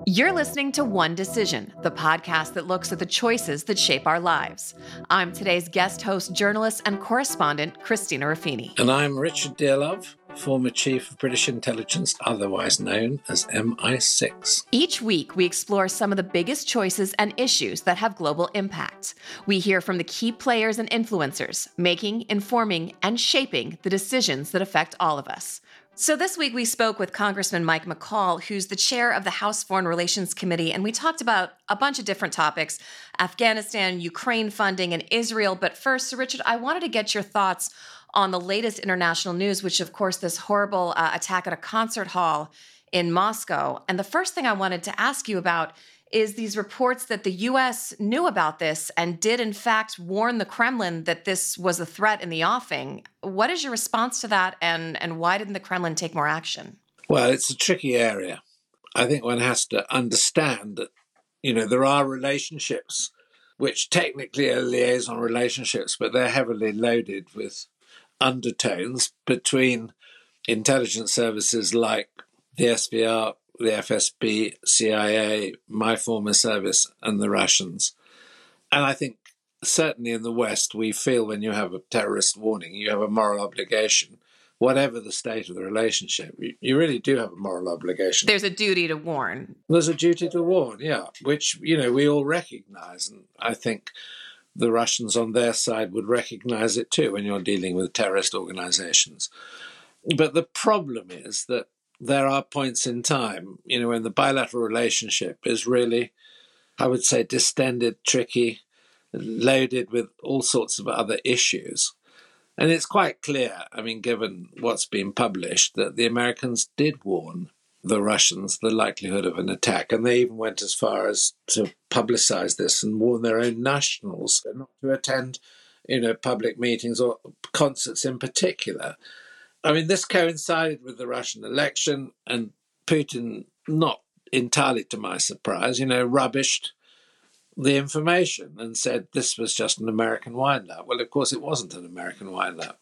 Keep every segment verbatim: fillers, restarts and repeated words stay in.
You're listening to One Decision, the podcast that looks at the choices that shape our lives. I'm today's guest host, journalist, and correspondent, Christina Ruffini. And I'm Richard Dearlove, former Chief of British Intelligence, otherwise known as M I six. Each week, we explore some of the biggest choices and issues that have global impact. We hear from the key players and influencers, making, informing, and shaping the decisions that affect all of us. So this week we spoke with Congressman Mike McCaul, who's the chair of the House Foreign Relations Committee, and we talked about a bunch of different topics, Afghanistan, Ukraine funding, and Israel. But first, Sir Richard, I wanted to get your thoughts on the latest international news, which, of course, this horrible uh, attack at a concert hall in Moscow. And the first thing I wanted to ask you about is these reports that the U S knew about this and did, in fact, warn the Kremlin that this was a threat in the offing. What is your response to that, and, and why didn't the Kremlin take more action? Well, it's a tricky area. I think one has to understand that, you know, there are relationships which technically are liaison relationships, but they're heavily loaded with undertones between intelligence services like the S V R, the F S B, C I A, my former service, and the Russians. And I think certainly in the West, we feel when you have a terrorist warning, you have a moral obligation, whatever the state of the relationship. You, you really do have a moral obligation. There's a duty to warn. There's a duty to warn, yeah, which, you know, we all recognize. And I think the Russians on their side would recognize it too when you're dealing with terrorist organizations. But the problem is that there are points in time, you know, when the bilateral relationship is really, I would say, distended, tricky, loaded with all sorts of other issues. And it's quite clear, I mean, given what's been published, that the Americans did warn the Russians the likelihood of an attack. And they even went as far as to publicize this and warn their own nationals not to attend, you know, public meetings or concerts in particular. I mean, this coincided with the Russian election, and Putin, not entirely to my surprise, you know, rubbished the information and said this was just an American wind-up. Well, of course, it wasn't an American wind-up.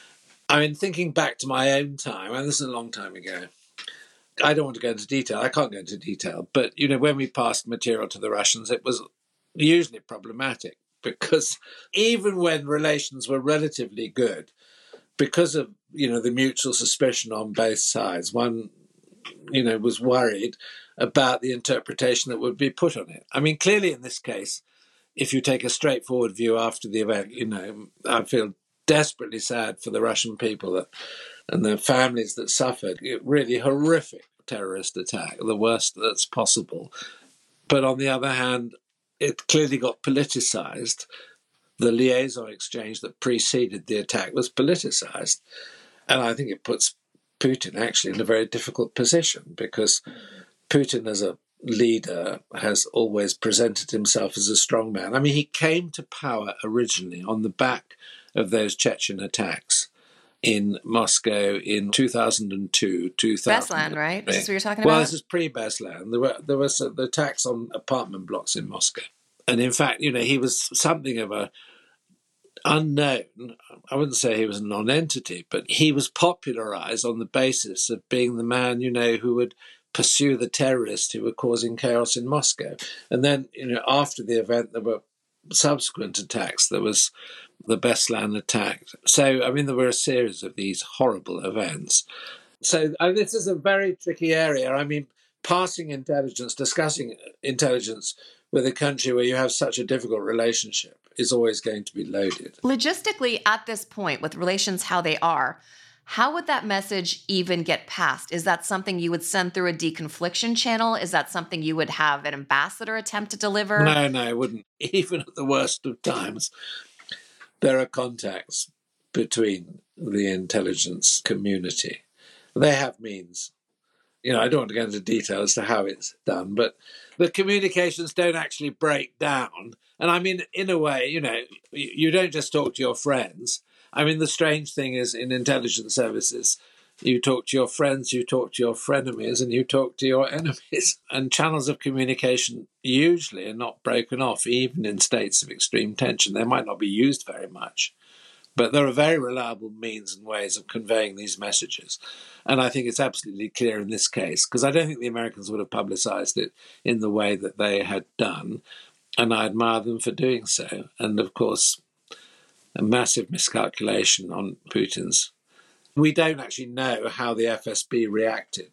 I mean, thinking back to my own time, and this is a long time ago, I don't want to go into detail. I can't go into detail. But, you know, when we passed material to the Russians, it was usually problematic because even when relations were relatively good, because of, you know, the mutual suspicion on both sides, one, you know, was worried about the interpretation that would be put on it. I mean, clearly in this case, if you take a straightforward view after the event, you know, I feel desperately sad for the Russian people that, and their families that suffered. It really horrific terrorist attack, the worst that's possible. But on the other hand, it clearly got politicized. The liaison exchange that preceded the attack was politicized. And I think it puts Putin actually in a very difficult position because Putin as a leader has always presented himself as a strong man. I mean, he came to power originally on the back of those Chechen attacks in Moscow in two thousand two, two thousand. Beslan, right? Is this what you're talking well, about? Well, this is pre-Beslan. There were there was the attacks on apartment blocks in Moscow. And in fact, you know, he was something of a unknown, I wouldn't say he was a non-entity, but he was popularized on the basis of being the man, you know, who would pursue the terrorists who were causing chaos in Moscow. And then, you know, after the event, there were subsequent attacks. There was the Beslan attack. So, I mean, there were a series of these horrible events. So I mean, this is a very tricky area. I mean, passing intelligence, discussing intelligence with a country where you have such a difficult relationship is always going to be loaded. Logistically, at this point, with relations how they are, how would that message even get passed? Is that something you would send through a deconfliction channel? Is that something you would have an ambassador attempt to deliver? No, no, it wouldn't. Even at the worst of times, there are contacts between the intelligence community. They have means. You know, I don't want to go into detail as to how it's done, but the communications don't actually break down. And I mean, in a way, you know, you don't just talk to your friends. I mean, the strange thing is in intelligence services, you talk to your friends, you talk to your frenemies, and you talk to your enemies. And channels of communication usually are not broken off, even in states of extreme tension. They might not be used very much, But there are very reliable means and ways of conveying these messages. And I think it's absolutely clear in this case, because I don't think the Americans would have publicized it in the way that they had done. And I admire them for doing so. And of course, a massive miscalculation on Putin's. We don't actually know how the F S B reacted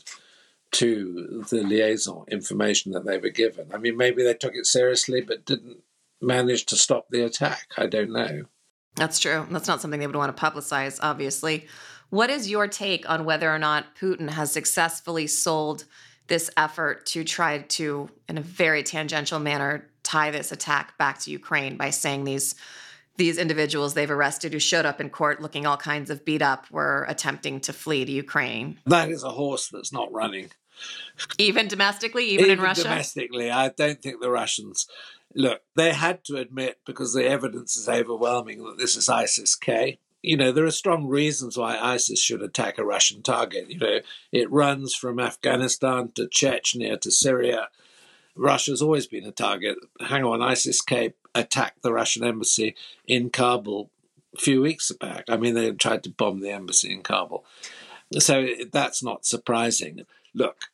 to the liaison information that they were given. I mean, maybe they took it seriously, but didn't manage to stop the attack. I don't know. That's true. That's not something they would want to publicize, obviously. What is your take on whether or not Putin has successfully sold this effort to try to, in a very tangential manner, tie this attack back to Ukraine by saying these these individuals they've arrested who showed up in court looking all kinds of beat up were attempting to flee to Ukraine? That is a horse that's not running. Even domestically, even, even in Russia? Domestically, I don't think the Russians... Look, they had to admit, because the evidence is overwhelming, that this is ISIS-K. You know, there are strong reasons why ISIS should attack a Russian target. You know, it runs from Afghanistan to Chechnya to Syria. Russia's always been a target. Hang on, ISIS-K attacked the Russian embassy in Kabul a few weeks back. I mean, they tried to bomb the embassy in Kabul. So that's not surprising. Look,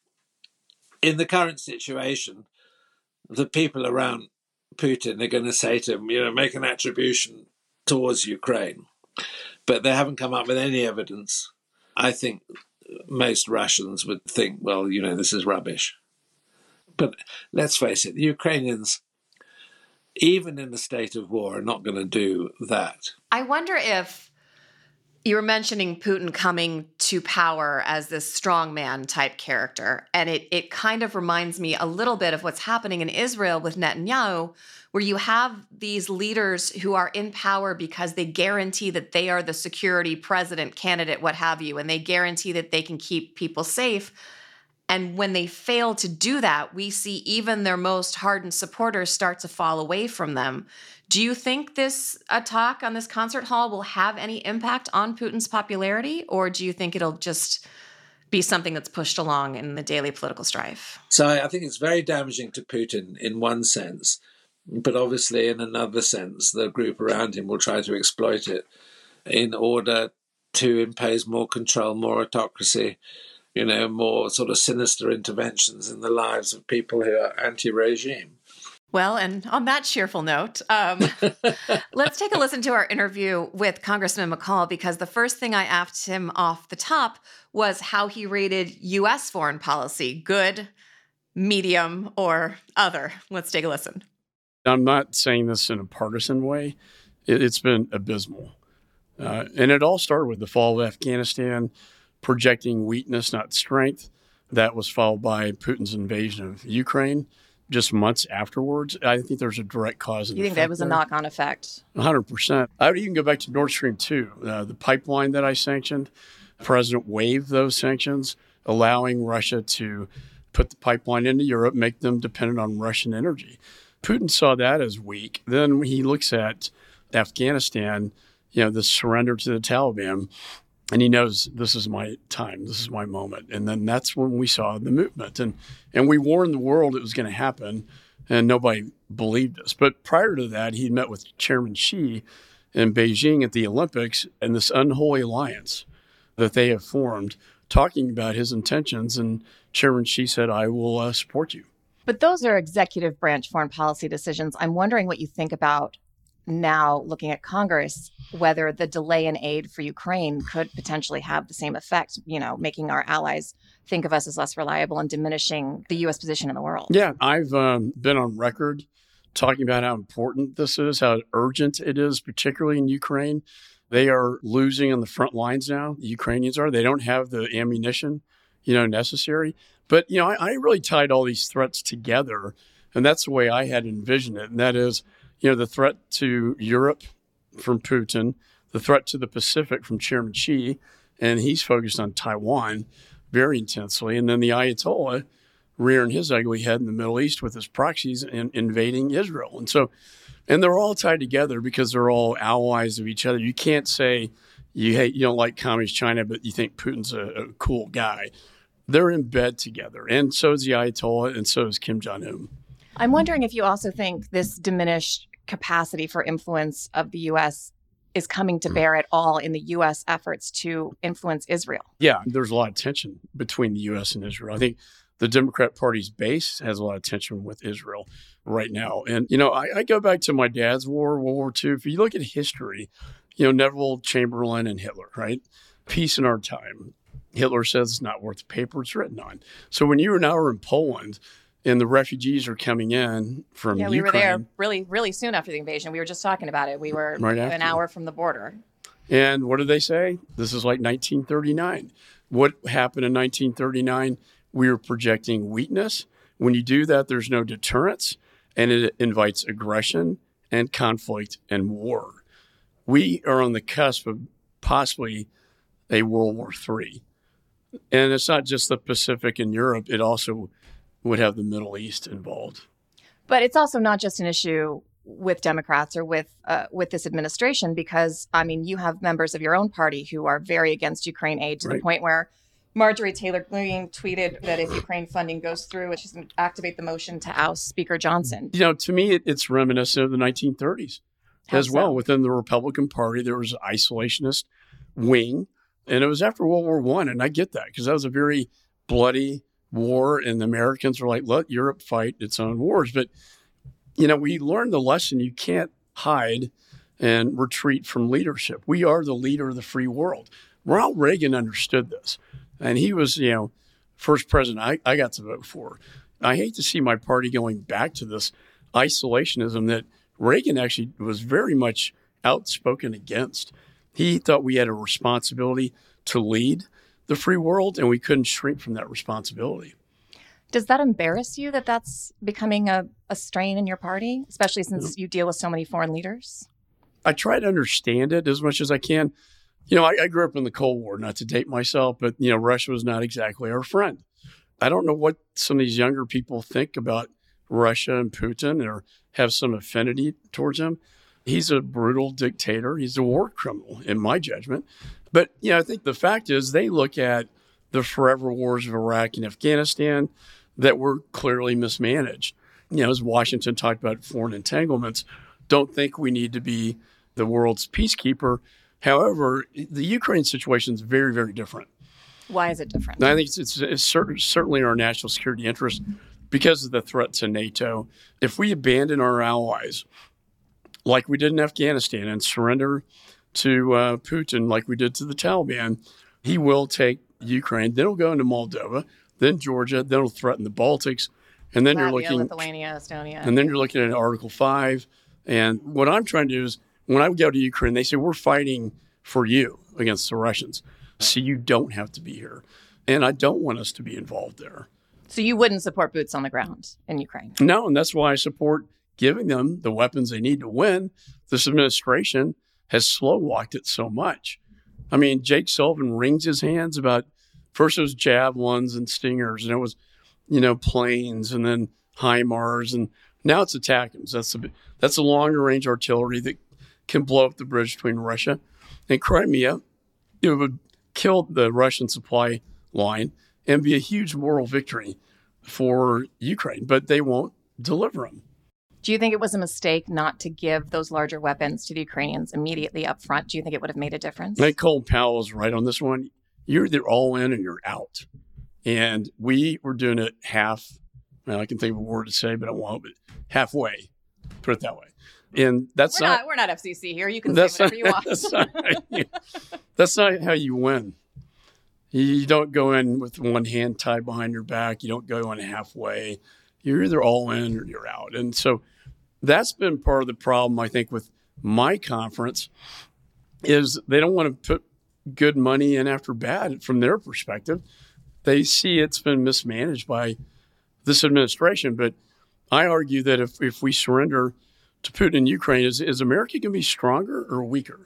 in the current situation, the people around Putin are going to say to him, you know, make an attribution towards Ukraine. But they haven't come up with any evidence. I think most Russians would think, well, you know, this is rubbish. But let's face it, the Ukrainians, even in a state of war, are not going to do that. I wonder if you were mentioning Putin coming to power as this strongman type character, and it it kind of reminds me a little bit of what's happening in Israel with Netanyahu, where you have these leaders who are in power because they guarantee that they are the security president candidate, what have you, and they guarantee that they can keep people safe. And when they fail to do that, we see even their most hardened supporters start to fall away from them. Do you think this attack on this concert hall will have any impact on Putin's popularity, or do you think it'll just be something that's pushed along in the daily political strife? So I think it's very damaging to Putin in one sense, but obviously in another sense, the group around him will try to exploit it in order to impose more control, more autocracy, you know, more sort of sinister interventions in the lives of people who are anti-regime. Well, and on that cheerful note, um, let's take a listen to our interview with Congressman McCaul, because the first thing I asked him off the top was how he rated U S foreign policy, good, medium, or other. Let's take a listen. I'm not saying this in a partisan way. It, it's been abysmal. Uh, and it all started with the fall of Afghanistan, projecting weakness, not strength. That was followed by Putin's invasion of Ukraine just months afterwards. I think there's a direct cause and effect. You think that was a knock-on effect? one hundred percent. I would even go back to Nord Stream two, uh, the pipeline that I sanctioned. The president waived those sanctions, allowing Russia to put the pipeline into Europe, make them dependent on Russian energy. Putin saw that as weak. Then he looks at Afghanistan, you know, the surrender to the Taliban, and he knows this is my time, this is my moment. And then that's when we saw the movement. And and we warned the world it was going to happen, and nobody believed us. But prior to that, he met with Chairman Xi in Beijing at the Olympics, and this unholy alliance that they have formed, talking about his intentions. And Chairman Xi said, I will uh, support you. But those are executive branch foreign policy decisions. I'm wondering what you think about now, looking at Congress, whether the delay in aid for Ukraine could potentially have the same effect, you know, making our allies think of us as less reliable and diminishing the U S position in the world. Yeah, I've um, been on record talking about how important this is, how urgent it is, particularly in Ukraine. They are losing on the front lines now. The Ukrainians are. They don't have the ammunition, you know, necessary. But, you know, I, I really tied all these threats together, and that's the way I had envisioned it. And that is, you know, the threat to Europe from Putin, the threat to the Pacific from Chairman Xi, and he's focused on Taiwan very intensely. And then the Ayatollah rearing his ugly head in the Middle East with his proxies and invading Israel. And so, and they're all tied together because they're all allies of each other. You can't say you hate, you don't like Communist China, but you think Putin's a, a cool guy. They're in bed together. And so is the Ayatollah, and so is Kim Jong-un. I'm wondering if you also think this diminished capacity for influence of the U S is coming to bear at all in the U S efforts to influence Israel? Yeah, there's a lot of tension between the U S and Israel. I think the Democrat Party's base has a lot of tension with Israel right now. And, you know, I, I go back to my dad's war, World War Two. If you look at history, you know, Neville Chamberlain and Hitler, right? Peace in our time. Hitler says it's not worth the paper it's written on. So when you and I were in Poland and the refugees are coming in from yeah, we Ukraine, were there really, really soon after the invasion. We were just talking about it. We were right an hour from the border. And what did they say? This is like nineteen thirty-nine. What happened in nineteen thirty-nine? We were projecting weakness. When you do that, there's no deterrence, and it invites aggression and conflict and war. We are on the cusp of possibly a World War Three. And it's not just the Pacific and Europe. It also would have the Middle East involved. But it's also not just an issue with Democrats or with uh, with this administration, because, I mean, you have members of your own party who are very against Ukraine aid to Right. the point where Marjorie Taylor Greene tweeted that if Ukraine funding goes through, she's going to activate the motion to oust Speaker Johnson. You know, to me, it, it's reminiscent of the nineteen thirties How as well. so? Within the Republican Party, there was an isolationist wing, and it was after World War One, and I get that because that was a very bloody war, and the Americans were like, let Europe fight its own wars. But, you know, we learned the lesson. You can't hide and retreat from leadership. We are the leader of the free world. Ronald Reagan understood this, and he was, you know, first president I, I got to vote for. I hate to see my party going back to this isolationism that Reagan actually was very much outspoken against. He thought we had a responsibility to lead the free world, and we couldn't shrink from that responsibility. Does that embarrass you that that's becoming a, a strain in your party, especially since you deal with so many foreign leaders? I try to understand it as much as I can. You know, I, I grew up in the Cold War, not to date myself, but, you know, Russia was not exactly our friend. I don't know what some of these younger people think about Russia and Putin or have some affinity towards him. He's a brutal dictator. He's a war criminal, in my judgment. But, you know, I think the fact is they look at the forever wars of Iraq and Afghanistan that were clearly mismanaged. You know, as Washington talked about foreign entanglements, don't think we need to be the world's peacekeeper. However, the Ukraine situation is very, very different. Why is it different? And I think it's, it's, it's cer- certainly in our national security interest because of the threat to NATO. If we abandon our allies, like we did in Afghanistan, and surrender to uh, Putin like we did to the Taliban, he will take Ukraine, then he'll go into Moldova, then Georgia, then he'll threaten the Baltics, and then Latvia, you're looking, Lithuania, Estonia. and then you're looking at Article Five. And what I'm trying to do is, when I go to Ukraine, they say we're fighting for you against the Russians, so you don't have to be here, and I don't want us to be involved there. So you wouldn't support boots on the ground in Ukraine? No, and that's why I support giving them the weapons they need to win. This administration has slow-walked it so much. I mean, Jake Sullivan wrings his hands about, first it was javelins and stingers, and it was, you know, planes, and then HIMARS, and now it's ATACMS. That's a, that's a longer-range artillery that can blow up the bridge between Russia and Crimea. It would kill the Russian supply line and be a huge moral victory for Ukraine, but they won't deliver them. Do you think it was a mistake not to give those larger weapons to the Ukrainians immediately up front? Do you think it would have made a difference? I think Colin Powell is right on this one. You're either all in or you're out. And we were doing it half. Well, I can think of a word to say, but I won't. But halfway, put it that way. And that's we're not, not we're not F C C here. You can say whatever not, you want. That's not, that's not how you win. You don't go in with one hand tied behind your back. You don't go in halfway. You're either all in or you're out. And so that's been part of the problem, I think, with my conference is they don't want to put good money in after bad from their perspective. They see it's been mismanaged by this administration. But I argue that if, if we surrender to Putin in Ukraine, is, is America going to be stronger or weaker?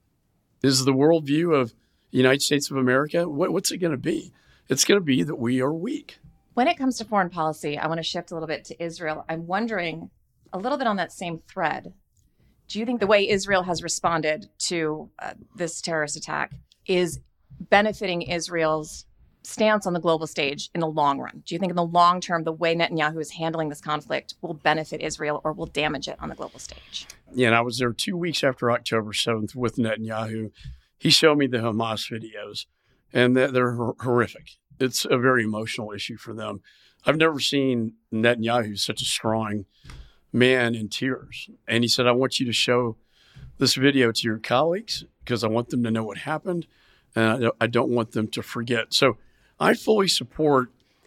Is the worldview of the United States of America, what, what's it going to be? It's going to be that we are weak. When it comes to foreign policy, I want to shift a little bit to Israel. I'm wondering, a little bit on that same thread, do you think the way Israel has responded to uh, this terrorist attack is benefiting Israel's stance on the global stage in the long run? Do you think in the long term, the way Netanyahu is handling this conflict will benefit Israel or will damage it on the global stage? Yeah, and I was there two weeks after October seventh with Netanyahu. He showed me the Hamas videos, and they're horrific. It's a very emotional issue for them. I've never seen Netanyahu such a strong man in tears. And he said, I want you to show this video to your colleagues because I want them to know what happened, and I don't want them to forget. So I fully support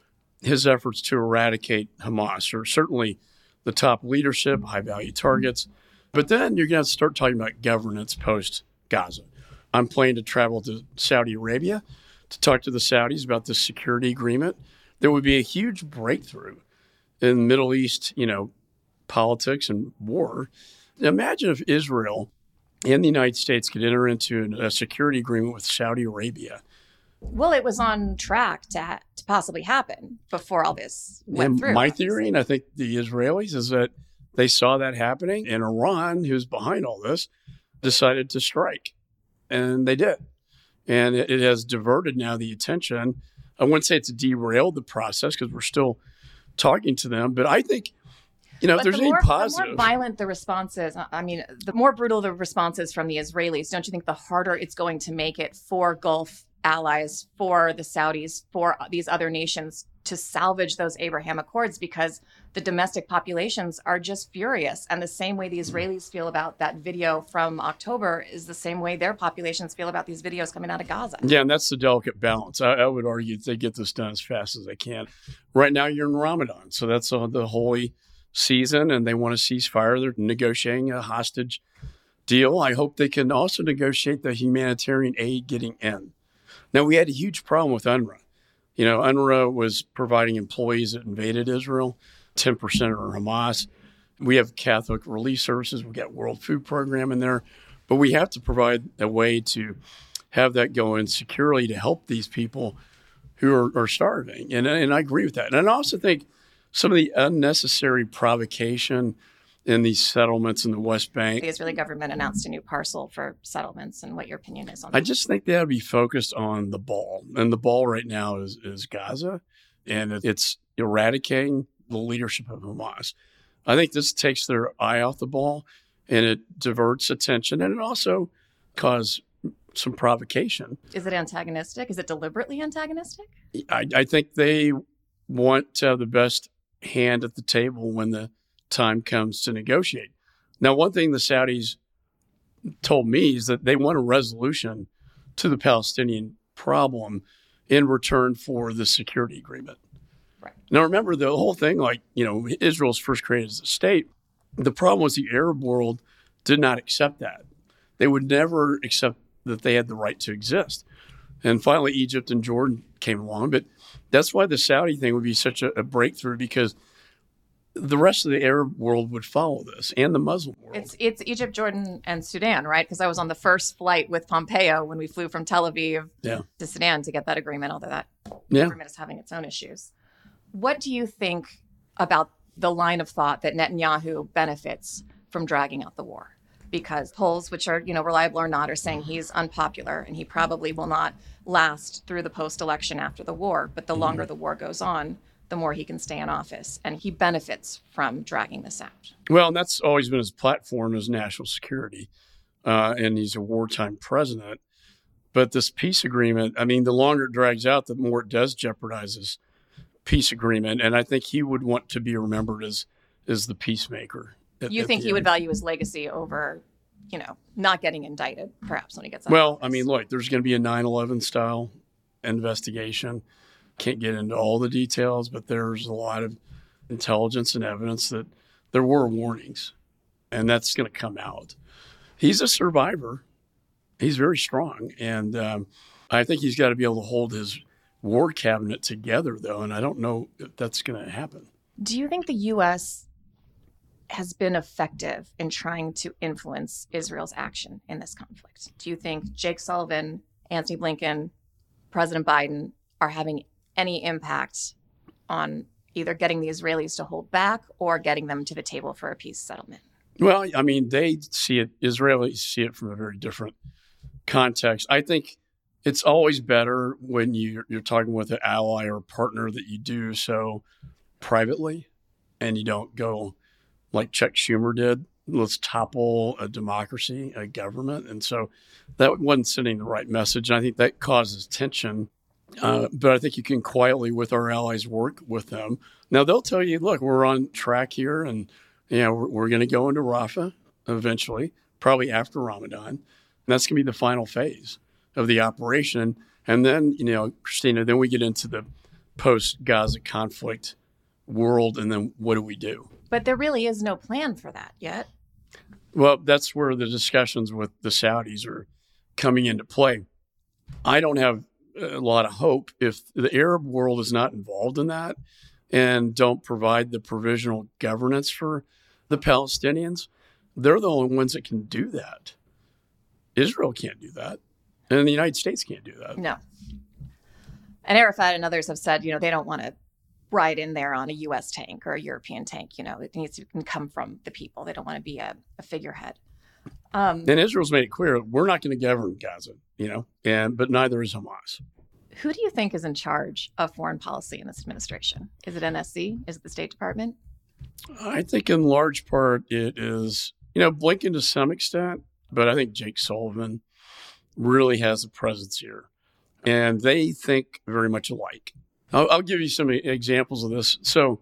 his efforts to eradicate Hamas, or certainly the top leadership, high-value targets. But then you're going to start talking about governance post-Gaza. I'm planning to travel to Saudi Arabia to talk to the Saudis about this security agreement. There would be a huge breakthrough in Middle East, you know, politics and war. Imagine if Israel and the United States could enter into a security agreement with Saudi Arabia. Well, it was on track to, ha- to possibly happen before all this went and through. My theory, and I think the Israelis, is that they saw that happening, and Iran, who's behind all this, decided to strike. And they did. And it, it has diverted now the attention. I wouldn't say it's derailed the process because we're still talking to them, but I think, you know, but if there's the more, any positive. The more violent the responses, I mean, the more brutal the responses from the Israelis, don't you think the harder it's going to make it for Gulf allies, for the Saudis, for these other nations to salvage those Abraham Accords, because the domestic populations are just furious. And the same way the Israelis feel about that video from October is the same way their populations feel about these videos coming out of Gaza. Yeah, and that's the delicate balance. I, I would argue that they get this done as fast as they can. Right now, you're in Ramadan, so that's uh, the holy season, and they want to cease fire. They're negotiating a hostage deal. I hope they can also negotiate the humanitarian aid getting in. Now, we had a huge problem with UNRWA. You know, UNRWA was providing employees that invaded Israel. ten percent are Hamas. We have Catholic Relief Services. We've got World Food Program in there. But we have to provide a way to have that go in securely to help these people who are, are starving. And, and I agree with that. And I also think some of the unnecessary provocation in these settlements in the West Bank. The Israeli government announced a new parcel for settlements, and what your opinion is on that. I just think they ought to be focused on the ball. And the ball right now is, is Gaza, and it's eradicating the leadership of Hamas. I think this takes their eye off the ball, and it diverts attention, and it also causes some provocation. Is it antagonistic? Is it deliberately antagonistic? I, I think they want to have the best hand at the table when the time comes to negotiate. Now, one thing the Saudis told me is that they want a resolution to the Palestinian problem in return for the security agreement. Right. Now, remember the whole thing, like, you know, Israel's first created as a state. The problem was the Arab world did not accept that. They would never accept that they had the right to exist. And finally, Egypt and Jordan came along. But that's why the Saudi thing would be such a, a breakthrough, because the rest of the Arab world would follow this, and the Muslim world. It's it's Egypt, Jordan, and Sudan, right? Because I was on the first flight with Pompeo when we flew from Tel Aviv yeah. to Sudan to get that agreement, although that yeah. agreement is having its own issues. What do you think about the line of thought that Netanyahu benefits from dragging out the war? Because polls, which are, you know, reliable or not, are saying he's unpopular and he probably will not last through the post-election after the war. But the longer mm-hmm. the war goes on, the more he can stay in office, and he benefits from dragging this out. Well, and that's always been his platform, is national security, uh, and he's a wartime president. But this peace agreement, I mean, the longer it drags out, the more it does jeopardize this peace agreement, and I think he would want to be remembered as, as the peacemaker. At, you at think he end. would value his legacy over, you know, not getting indicted, perhaps, when he gets out Well, of office? I mean, look, there's going to be a nine eleven style investigation. Can't get into all the details, but there's a lot of intelligence and evidence that there were warnings, and that's going to come out. He's a survivor. He's very strong, and um, I think he's got to be able to hold his war cabinet together, though, and I don't know if that's going to happen. Do you think the U S has been effective in trying to influence Israel's action in this conflict? Do you think Jake Sullivan, Antony Blinken, President Biden are having any impact on either getting the Israelis to hold back or getting them to the table for a peace settlement? Well, I mean, they see it, Israelis see it from a very different context. I think It's always better when you, you're talking with an ally or a partner that you do so privately and you don't go like Chuck Schumer did. Let's topple a democracy, a government. And so that wasn't sending the right message. And I think that causes tension. Uh, but I think you can quietly, with our allies, work with them. Now, they'll tell you, look, we're on track here, and you know, we're, we're going to go into Rafah eventually, probably after Ramadan. And that's going to be the final phase of the operation. And then, you know, Christina, then we get into the post-Gaza conflict world, and then what do we do? But there really is no plan for that yet. Well, that's where the discussions with the Saudis are coming into play. I don't have a lot of hope if the Arab world is not involved in that and don't provide the provisional governance for the Palestinians. They're the only ones that can do that. Israel can't do that. And the United States can't do that. No. And Arafat and others have said, you know, they don't want to ride in there on a U S tank or a European tank. You know, it needs to come from the people. They don't want to be a, a figurehead. Um, and Israel's made it clear, we're not going to govern Gaza, you know, and but neither is Hamas. Who do you think is in charge of foreign policy in this administration? Is it N S C? Is it the State Department? I think in large part it is, you know, Blinken to some extent, but I think Jake Sullivan really has a presence here. And they think very much alike. I'll, I'll give you some examples of this. So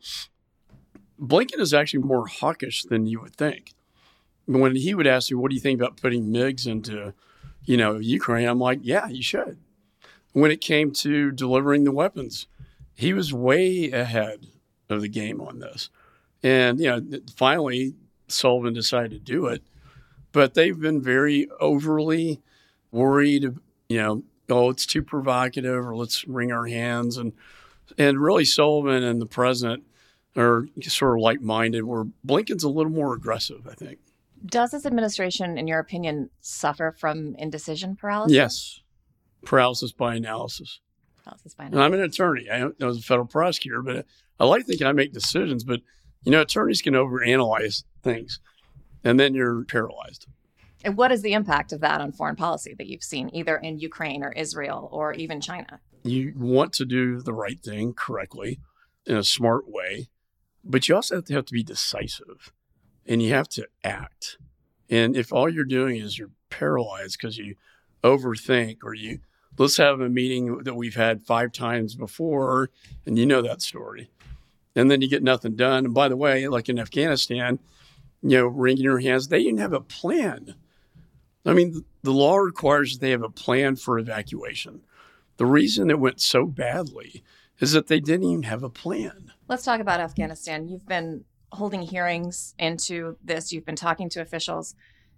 Blinken is actually more hawkish than you would think. When he would ask me, what do you think about putting MiGs into, you know, Ukraine? I'm like, yeah, you should. When it came to delivering the weapons, he was way ahead of the game on this. And, you know, finally, Sullivan decided to do it. But they've been very overly worried, you know, oh, it's too provocative, or let's wring our hands. And and really Sullivan and the president are sort of like-minded, where Blinken's a little more aggressive, I think. Does this administration, in your opinion, suffer from indecision paralysis? Yes. Paralysis by analysis. Paralysis by And analysis. I'm an attorney. I, I was a federal prosecutor, but I like thinking I make decisions. But, you know, attorneys can overanalyze things, and then you're paralyzed. And what is the impact of that on foreign policy that you've seen, either in Ukraine or Israel or even China? You want to do the right thing correctly in a smart way, but you also have to, have to be decisive, and you have to act. And if all you're doing is you're paralyzed because you overthink, or you, let's have a meeting that we've had five times before, and you know that story, and then you get nothing done. And by the way, like in Afghanistan, you know, wringing your hands, they didn't have a plan. I mean, the law requires that they have a plan for evacuation. The reason it went so badly is that they didn't even have a plan. Let's talk about Afghanistan. You've been holding hearings into this. You've been talking to officials.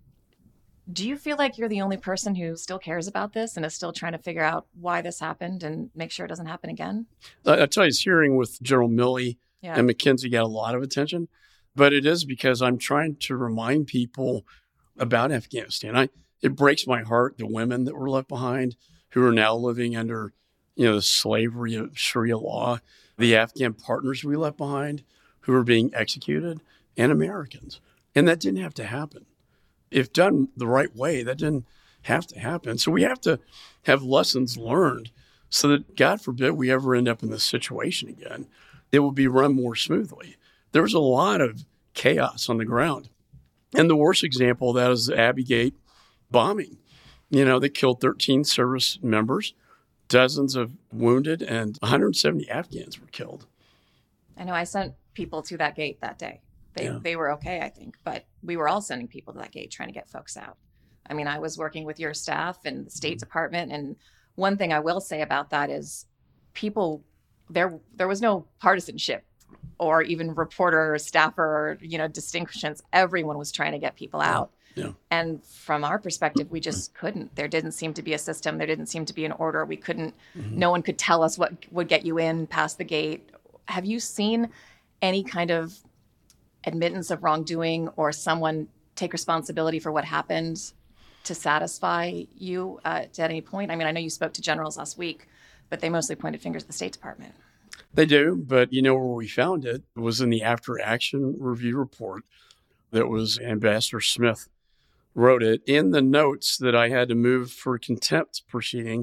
Do you feel like you're the only person who still cares about this and is still trying to figure out why this happened and make sure it doesn't happen again? I, I tell you, this hearing with General Milley Yeah. and McKenzie got a lot of attention, but it is because I'm trying to remind people about Afghanistan. I, it breaks my heart, the women that were left behind who are now living under, you know, the slavery of Sharia law, the Afghan partners we left behind who are being executed, and Americans. And that didn't have to happen. If done the right way, that didn't have to happen. So we have to have lessons learned so that, God forbid, we ever end up in this situation again, it will be run more smoothly. There was a lot of chaos on the ground. And the worst example of that is the Abbey Gate bombing. You know, they killed thirteen service members, dozens of wounded, and one hundred seventy Afghans were killed. I know I sent people to that gate that day. They Yeah. they were okay, I think, but we were all sending people to that gate trying to get folks out. I mean, I was working with your staff and the State Department, and one thing I will say about that is people there there was no partisanship or even reporter or staffer or, you know, distinctions. Everyone was trying to get people out. Yeah. And from our perspective, we just couldn't. There didn't seem to be a system. There didn't seem to be an order. We couldn't, Mm-hmm. no one could tell us what would get you in past the gate. Have you seen any kind of admittance of wrongdoing or someone take responsibility for what happened to satisfy you uh, at any point? I mean, I know you spoke to generals last week, but they mostly pointed fingers at the State Department. They do, but you know where we found it was in the after action review report that was Ambassador Smith wrote it in the notes that I had to move for contempt proceeding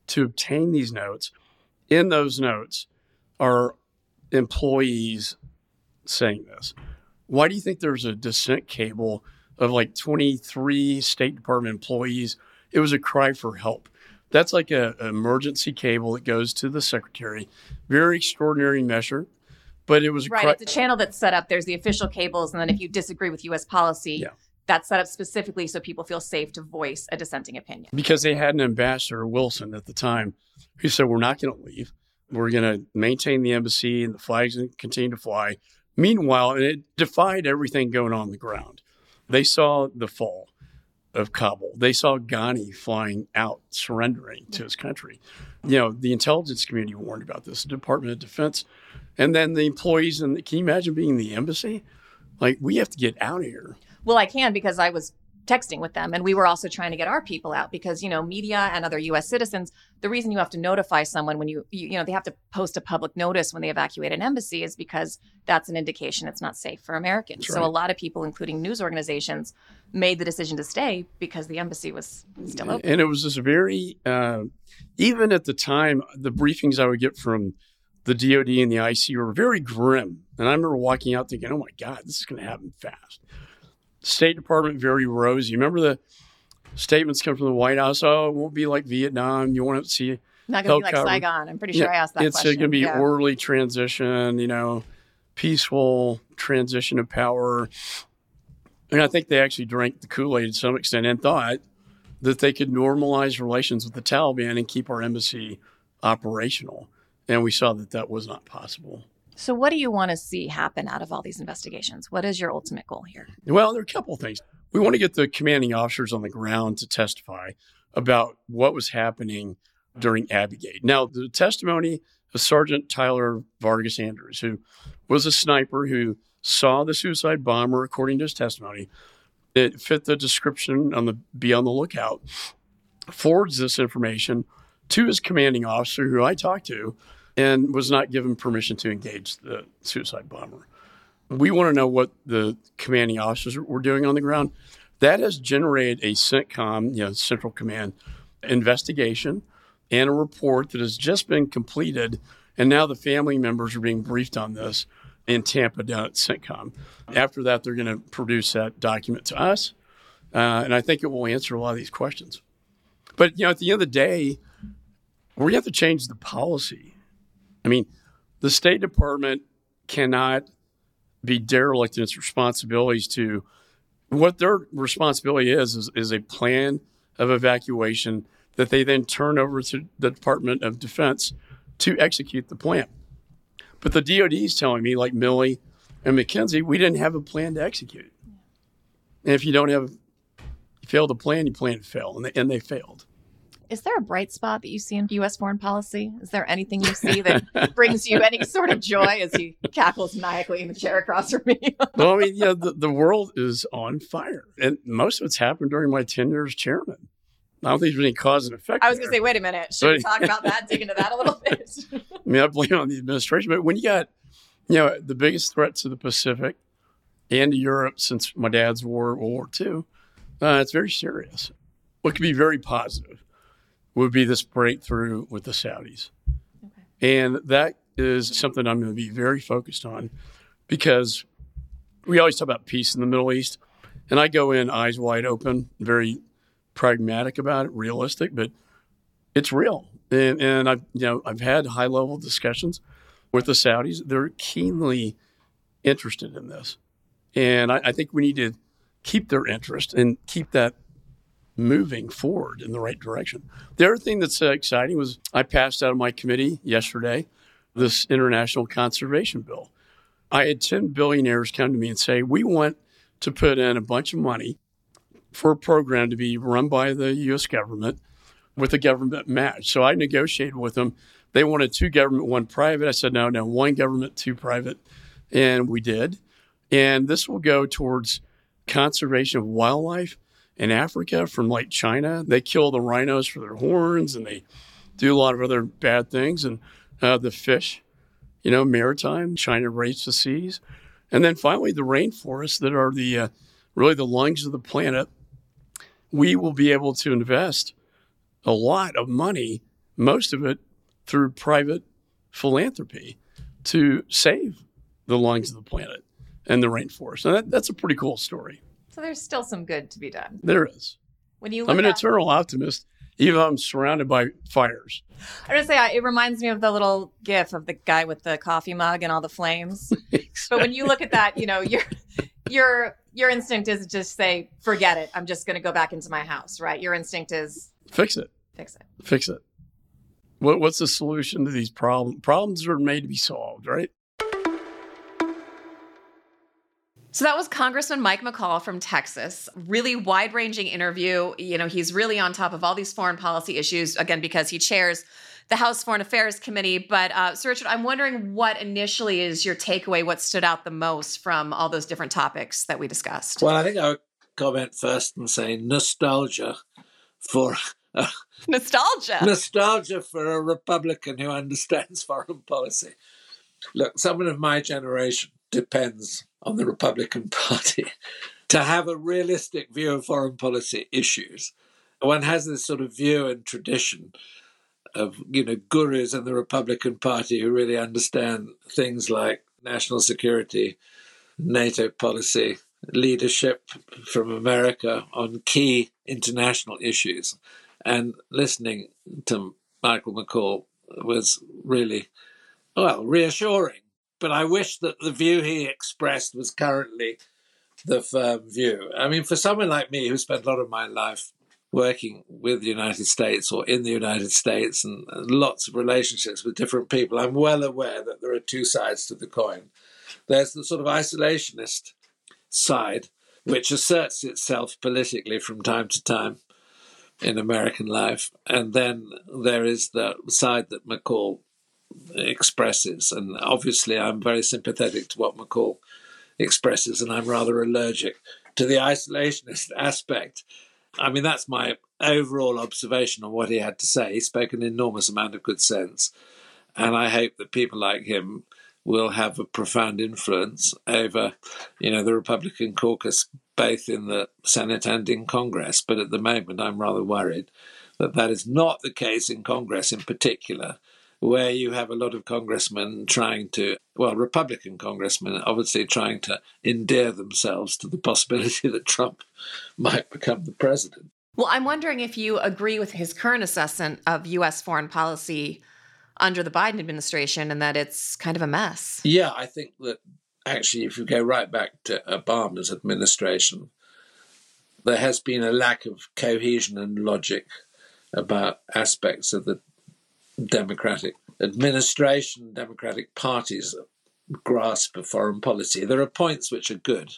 to obtain these notes. In those notes are employees saying this. Why do you think there's a dissent cable of like twenty-three State Department employees? It was a cry for help. That's like a, an emergency cable that goes to the secretary. Very extraordinary measure, but it was a right. cry- It's a channel that's set up. There's the official cables, and then if you disagree with U S policy, yeah. that's set up specifically so people feel safe to voice a dissenting opinion. Because they had an ambassador, Wilson, at the time, who said, we're not going to leave. We're going to maintain the embassy and the flags continue to fly. Meanwhile, and it defied everything going on, on the ground. They saw the fall of Kabul. They saw Ghani flying out, surrendering to his country. You know, the intelligence community warned about this, the Department of Defense. And then the employees, and can you imagine being in the embassy? Like, we have to get out of here. Well, I can because I was texting with them, and we were also trying to get our people out because, you know, media and other U S citizens, the reason you have to notify someone when you, you, you know, they have to post a public notice when they evacuate an embassy is because that's an indication it's not safe for Americans. That's so right. a lot of people, including news organizations, made the decision to stay because the embassy was still open. And it was this very, uh, even at the time, the briefings I would get from the D O D and the I C were very grim. And I remember walking out thinking, oh my God, this is going to happen fast. State Department, very rosy. Remember the statements come from the White House, oh, it won't be like Vietnam. You want to see Not going to be like Saigon. I'm pretty sure yeah, I asked that it's question. It's going to be yeah. orderly transition, you know, peaceful transition of power. And I think they actually drank the Kool-Aid to some extent and thought that they could normalize relations with the Taliban and keep our embassy operational. And we saw that that was not possible. So what do you want to see happen out of all these investigations? What is your ultimate goal here? Well, there are a couple of things. We want to get the commanding officers on the ground to testify about what was happening during Abbey-Gate. Now, the testimony of Sergeant Tyler Vargas Andrews, who was a sniper who saw the suicide bomber, according to his testimony, it fit the description on the be on the lookout, forwards this information to his commanding officer, who I talked to, and was not given permission to engage the suicide bomber. We want to know what the commanding officers were doing on the ground. That has generated a CENTCOM, you know, Central Command investigation and a report that has just been completed. And now the family members are being briefed on this in Tampa down at CENTCOM. After that, they're going to produce that document to us. Uh, and I think it will answer a lot of these questions. But, you know, at the end of the day, we have to change the policy. I mean, the State Department cannot be derelict in its responsibilities to what their responsibility is, is, is a plan of evacuation that they then turn over to the Department of Defense to execute the plan. But the D O D is telling me, like Milley and McKenzie, we didn't have a plan to execute. And if you don't have, you fail to plan, you plan to fail, and they, and they failed. Is there a bright spot that you see in U S foreign policy? Is there anything you see that brings you any sort of joy as he cackles maniacally in the chair across from me? Well, I mean, yeah, the, the world is on fire. And most of it's happened during my tenure as chairman. I don't think there's any cause and effect. I was going to say, wait a minute. Should we But- talk about that, dig into that a little bit? I mean, I blame it on the administration. But when you got, you know, the biggest threat to the Pacific and to Europe since my dad's war, World War Two, uh, it's very serious. What could be very positive would be this breakthrough with the Saudis. Okay. And that is something I'm going to be very focused on because we always talk about peace in the Middle East. And I go in eyes wide open, very pragmatic about it, realistic, but it's real. And, and I've, you know, I've had high level discussions with the Saudis. They're keenly interested in this. And I, I think we need to keep their interest and keep that moving forward in the right direction. The other thing that's uh, exciting was I passed out of my committee yesterday this international conservation bill. I had ten billionaires come to me and say, we want to put in a bunch of money for a program to be run by the U S government with a government match. So I negotiated with them. They wanted two government, one private. I said, no, no, one government, two private. And we did. And this will go towards conservation of wildlife in Africa from like China. They kill the rhinos for their horns and they do a lot of other bad things. And uh, the fish, you know, maritime, China raised the seas. And then finally, the rainforests that are the uh, really the lungs of the planet. We will be able to invest a lot of money most of it through private philanthropy to save the lungs of the planet and the rainforest. And that, that's a pretty cool story. So there's still some good to be done. There is. When you look I'm an at- eternal optimist, even though I'm surrounded by fires. I was going to say, it reminds me of the little gif of the guy with the coffee mug and all the flames. Exactly. But when you look at that, you know, your your your instinct is to just say, forget it. I'm just going to go back into my house, right? Your instinct is Fix it. fix it. Fix it. What, what's the solution to these problems? Problems are made to be solved, right? So that was Congressman Mike McCaul from Texas. Really wide-ranging interview. You know, he's really on top of all these foreign policy issues, again, because he chairs the House Foreign Affairs Committee. But uh, Sir Richard, I'm wondering what initially is your takeaway, what stood out the most from all those different topics that we discussed? Well, I think I would comment first and say nostalgia for... Uh, Nostalgia. Nostalgia for a Republican who understands foreign policy. Look, someone of my generation depends on the Republican Party to have a realistic view of foreign policy issues. One has this sort of view and tradition of, you know, gurus in the Republican Party who really understand things like national security, NATO policy, leadership from America on key international issues. And listening to Michael McCaul was really, well, reassuring. But I wish that the view he expressed was currently the firm view. I mean, for someone like me who spent a lot of my life working with the United States or in the United States and lots of relationships with different people, I'm well aware that there are two sides to the coin. There's the sort of isolationist side, which asserts itself politically from time to time in American life. And then there is the side that McCaul expresses. And obviously I'm very sympathetic to what McCaul expresses, and I'm rather allergic to the isolationist aspect. I mean, that's my overall observation on what he had to say. He spoke an enormous amount of good sense. And I hope that people like him will have a profound influence over, you know, the Republican caucus, both in the Senate and in Congress. But at the moment, I'm rather worried that that is not the case in Congress in particular, where you have a lot of congressmen trying to, well, Republican congressmen obviously trying to endear themselves to the possibility that Trump might become the president. Well, I'm wondering if you agree with his current assessment of U S foreign policy under the Biden administration and that it's kind of a mess. Yeah, I think that actually, if you go right back to Obama's administration, there has been a lack of cohesion and logic about aspects of the Democratic administration, Democratic Party's grasp of foreign policy. There are points which are good,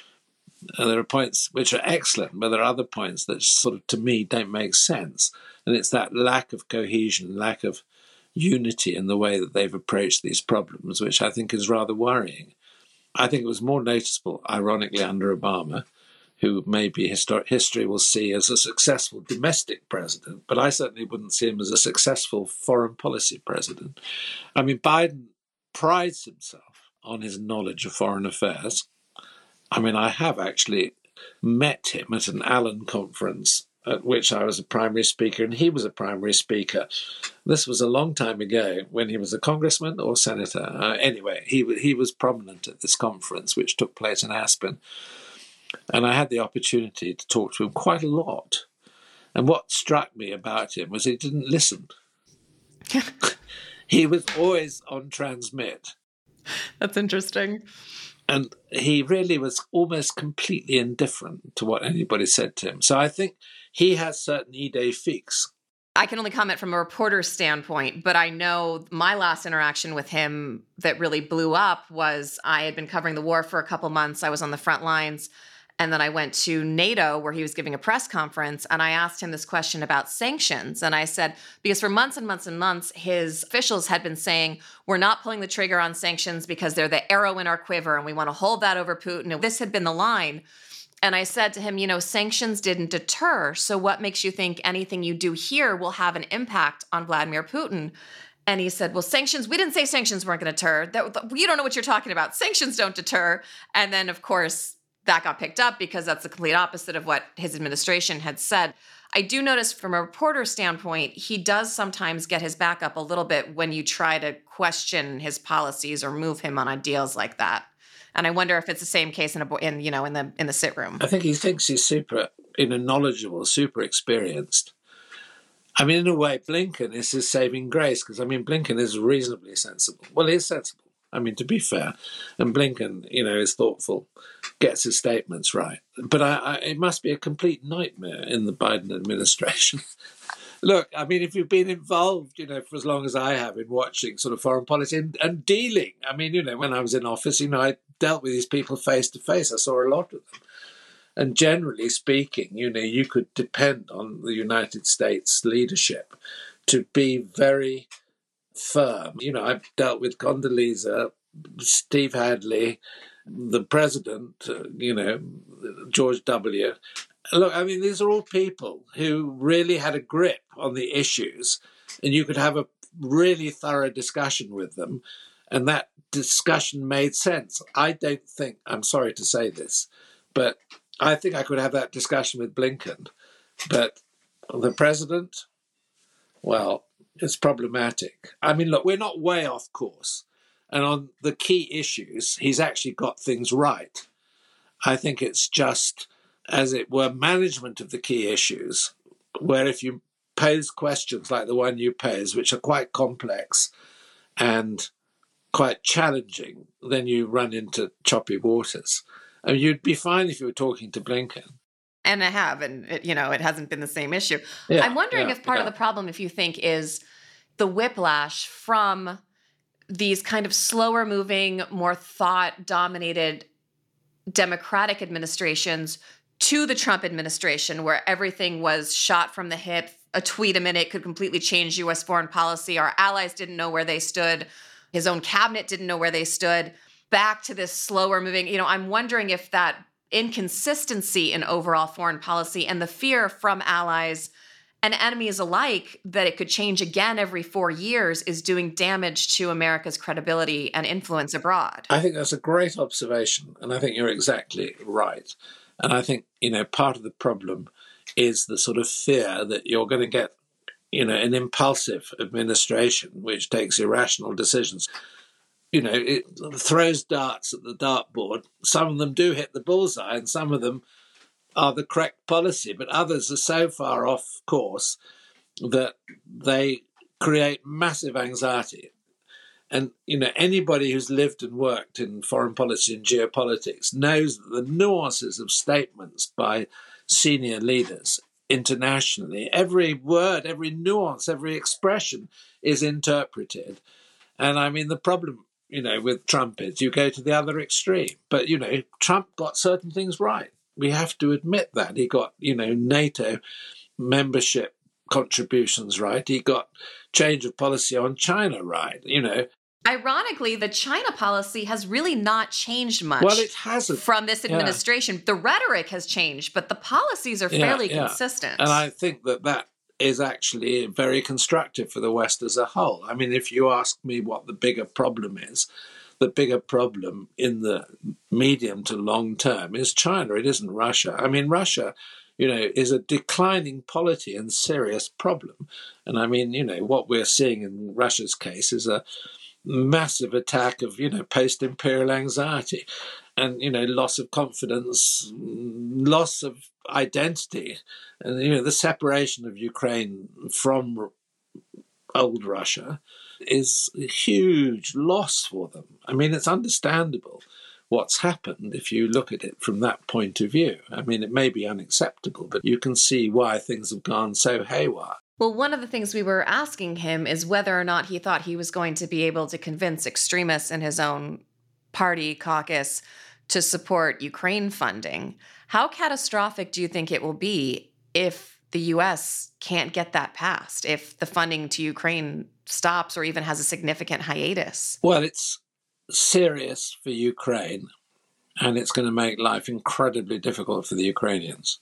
and there are points which are excellent, but there are other points that sort of, to me, don't make sense. And it's that lack of cohesion, lack of unity in the way that they've approached these problems, which I think is rather worrying. I think it was more noticeable, ironically, under Obama, who maybe histor- history will see as a successful domestic president, but I certainly wouldn't see him as a successful foreign policy president. I mean, Biden prides himself on his knowledge of foreign affairs. I mean, I have actually met him at an Allen conference at which I was a primary speaker, and he was a primary speaker. This was a long time ago when he was a congressman or senator. Uh, anyway, he he was prominent at this conference, which took place in Aspen. And I had the opportunity to talk to him quite a lot. And what struck me about him was he didn't listen. He was always on transmit. That's interesting. And he really was almost completely indifferent to what anybody said to him. So I think he has certain idées fixes. I can only comment from a reporter's standpoint, but I know my last interaction with him that really blew up was I had been covering the war for a couple months. I was on the front lines. And then I went to NATO where he was giving a press conference, and I asked him this question about sanctions. And I said, because for months and months and months, his officials had been saying, we're not pulling the trigger on sanctions because they're the arrow in our quiver and we want to hold that over Putin. And this had been the line. And I said to him, you know, sanctions didn't deter. So what makes you think anything you do here will have an impact on Vladimir Putin? And he said, well, sanctions, we didn't say sanctions weren't going to deter. That, you don't know what you're talking about. Sanctions don't deter. And then, of course, that got picked up because that's the complete opposite of what his administration had said. I do notice from a reporter standpoint, he does sometimes get his back up a little bit when you try to question his policies or move him on deals like that. And I wonder if it's the same case in a in you know in the in the sit room. I think he thinks he's super, you know, knowledgeable, super experienced. I mean, in a way, Blinken is his saving grace because I mean, Blinken is reasonably sensible. Well, he's sensible. I mean, to be fair, and Blinken, you know, is thoughtful, gets his statements right. But I, I, it must be a complete nightmare in the Biden administration. Look, I mean, if you've been involved, you know, for as long as I have in watching sort of foreign policy and, and dealing, I mean, you know, when I was in office, you know, I dealt with these people face to face. I saw a lot of them. And generally speaking, you know, you could depend on the United States leadership to be very firm. You know, I've dealt with Condoleezza, Steve Hadley, the president, uh, you know, George W. Look, I mean, these are all people who really had a grip on the issues, and you could have a really thorough discussion with them, and that discussion made sense. I don't think, I'm sorry to say this, but I think I could have that discussion with Blinken. But the president, well, it's problematic. I mean, look, we're not way off course. And on the key issues, he's actually got things right. I think it's just, as it were, management of the key issues, where if you pose questions like the one you pose, which are quite complex and quite challenging, then you run into choppy waters. I mean, you'd be fine if you were talking to Blinken. And I have, and it, you know, it hasn't been the same issue. Yeah, I'm wondering yeah, if part yeah. of the problem, if you think, is the whiplash from these kind of slower moving, more thought dominated Democratic administrations to the Trump administration, where everything was shot from the hip. A tweet a minute could completely change U S foreign policy. Our allies didn't know where they stood. His own cabinet didn't know where they stood. Back to this slower moving, you know, I'm wondering if that inconsistency in overall foreign policy and the fear from allies and enemies alike that it could change again every four years is doing damage to America's credibility and influence abroad. I think that's a great observation, and I think you're exactly right. And I think, you know, part of the problem is the sort of fear that you're going to get, you know, an impulsive administration which takes irrational decisions. You know, it throws darts at the dartboard. Some of them do hit the bullseye and some of them are the correct policy, but others are so far off course that they create massive anxiety. And, you know, anybody who's lived and worked in foreign policy and geopolitics knows that the nuances of statements by senior leaders internationally, every word, every nuance, every expression is interpreted. And I mean, the problem, you know, with Trump is you go to the other extreme. But, you know, Trump got certain things right. We have to admit that. He got, you know, NATO membership contributions right. He got change of policy on China right, you know. Ironically, the China policy has really not changed much. Well, it hasn't. From this administration. Yeah. The rhetoric has changed, but the policies are fairly yeah, yeah. consistent. And I think that that is actually very constructive for the West as a whole. I mean, if you ask me what the bigger problem is, the bigger problem in the medium to long term is China. It isn't Russia. I mean, Russia, you know, is a declining polity and serious problem. And I mean, you know, what we're seeing in Russia's case is a massive attack of, you know, post-imperial anxiety and, you know, loss of confidence, loss of identity. And, you know, the separation of Ukraine from old Russia is a huge loss for them. I mean, it's understandable what's happened if you look at it from that point of view. I mean, it may be unacceptable, but you can see why things have gone so haywire. Well, one of the things we were asking him is whether or not he thought he was going to be able to convince extremists in his own party caucus to support Ukraine funding. How catastrophic do you think it will be if the U S can't get that passed, if the funding to Ukraine stops or even has a significant hiatus? Well, it's serious for Ukraine, and it's going to make life incredibly difficult for the Ukrainians.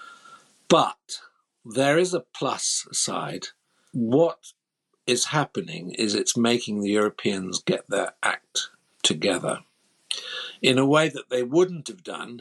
But there is a plus side. What is happening is it's making the Europeans get their act together in a way that they wouldn't have done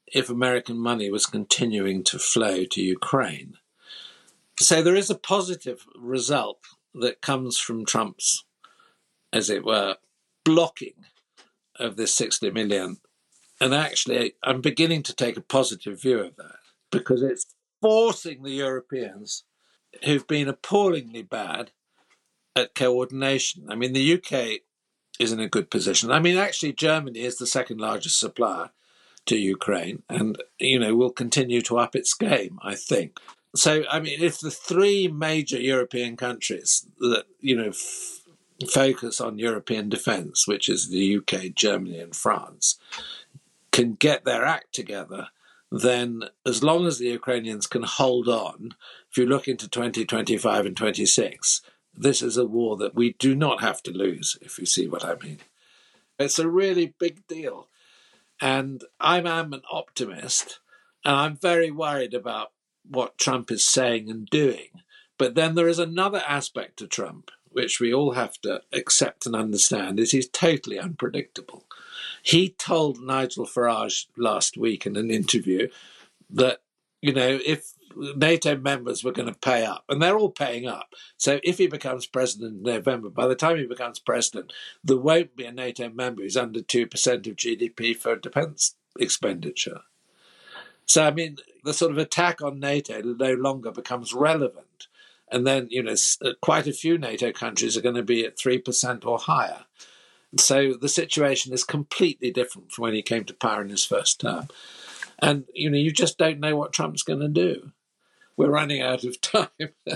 if American money was continuing to flow to Ukraine. So there is a positive result that comes from Trump's, as it were, blocking of this sixty million. And actually, I'm beginning to take a positive view of that because it's forcing the Europeans, who've been appallingly bad at coordination. I mean, the U K is in a good position. I mean, actually, Germany is the second largest supplier to Ukraine and, you know, will continue to up its game, I think. So, I mean, if the three major European countries that, you know, f- focus on European defence, which is the U K, Germany and France, can get their act together, then as long as the Ukrainians can hold on, if you look into twenty twenty-five and twenty-six, this is a war that we do not have to lose, if you see what I mean. It's a really big deal. And I am an optimist, and I'm very worried about what Trump is saying and doing. But then there is another aspect to Trump, which we all have to accept and understand, is he's totally unpredictable. He told Nigel Farage last week in an interview that, you know, if NATO members were going to pay up, and they're all paying up. So if he becomes president in November, by the time he becomes president, there won't be a NATO member who's under two percent of G D P for defence expenditure. So, I mean, the sort of attack on NATO no longer becomes relevant. And then, you know, quite a few NATO countries are going to be at three percent or higher. So the situation is completely different from when he came to power in his first term. And, you know, you just don't know what Trump's going to do. We're running out of time.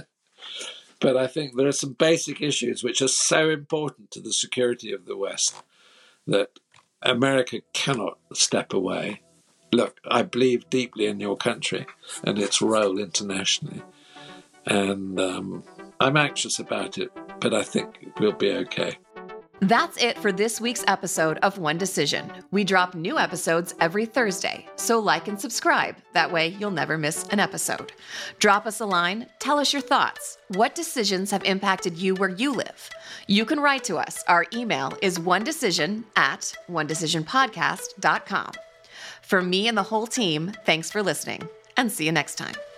But I think there are some basic issues which are so important to the security of the West that America cannot step away. Look, I believe deeply in your country and its role internationally. And um, I'm anxious about it, but I think we'll be okay. That's it for this week's episode of One Decision. We drop new episodes every Thursday, so like and subscribe. That way you'll never miss an episode. Drop us a line, tell us your thoughts. What decisions have impacted you where you live? You can write to us. Our email is onedecision at one decision podcast dot com. For me and the whole team, thanks for listening, and see you next time.